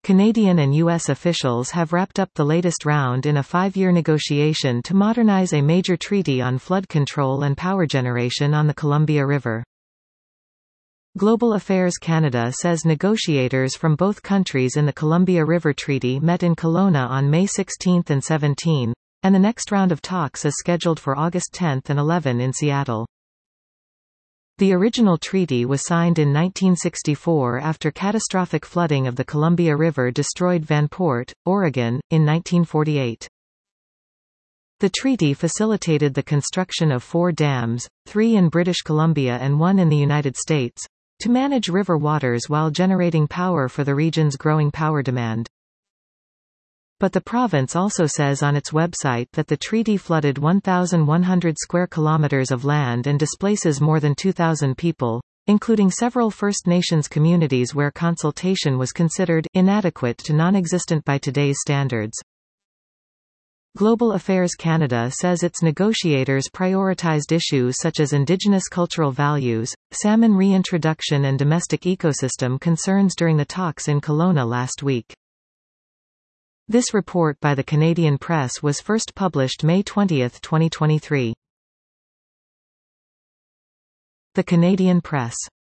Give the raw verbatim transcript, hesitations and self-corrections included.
Canadian and U S officials have wrapped up the latest round in a five-year negotiation to modernize a major treaty on flood control and power generation on the Columbia River. Global Affairs Canada says negotiators from both countries in the Columbia River Treaty met in Kelowna on May sixteenth and seventeenth, and the next round of talks is scheduled for August tenth and eleventh in Seattle. The original treaty was signed in nineteen sixty-four after catastrophic flooding of the Columbia River destroyed Vanport, Oregon, in nineteen forty-eight. The treaty facilitated the construction of four dams, three in British Columbia and one in the United States, to manage river waters while generating power for the region's growing power demand. But the province also says on its website that the treaty flooded one thousand one hundred square kilometers of land and displaces more than two thousand people, including several First Nations communities where consultation was considered inadequate to non-existent by today's standards. Global Affairs Canada says its negotiators prioritized issues such as Indigenous cultural values, salmon reintroduction and domestic ecosystem concerns during the talks in Kelowna last week. This report by the Canadian Press was first published May twentieth, twenty twenty-three. The Canadian Press.